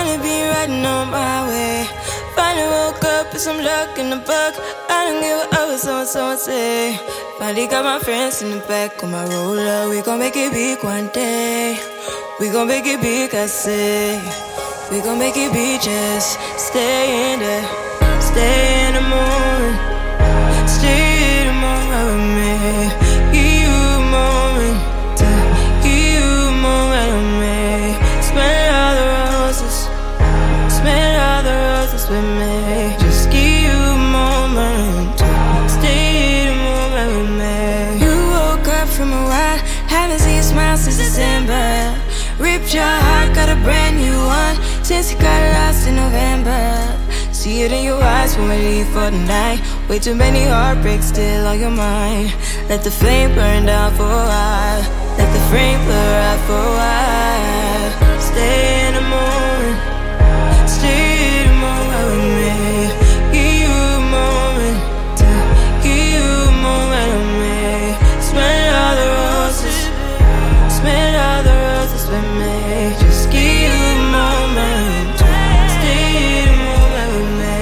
Finally be riding on my way. Finally woke up with some luck in the book. I don't give a what someone say. Finally got my friends in the back of my roller. We gon' make it big one day. We gon' make it big, I say. We gon' make it big, just stay in there. Stay in the moment. Stay in the moment with me. Give you a moment. Give you a moment with me. Smell all the roses. Smell all the roses with me. Just give you a moment. Stay in the moment with me. You woke up from a while. Haven't seen you smile since December. Ripped your heart, got a brand new one since you got lost in November. See it in your eyes when we leave for the night. Way too many heartbreaks still on your mind. Let the flame burn down for a while. Let the flame blur out for a while. Stay in the moment. Stay in the moment with me. Give you a moment. Give you a moment with me. Smell all the roses. Smell all the roses with me. Just give you a moment. Stay in the moment with me.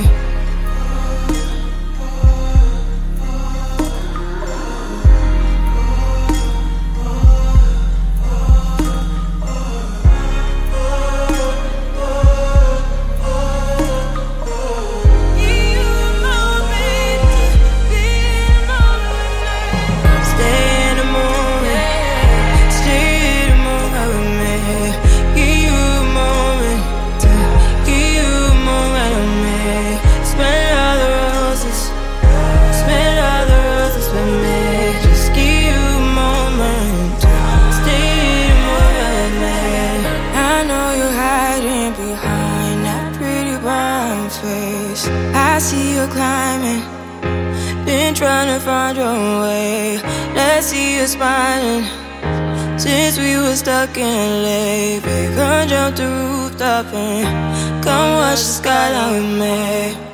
I see you climbing, been trying to find your way. Let's see you smiling. Since we were stuck in LA, babe, come jump the rooftop and come watch the skyline with me.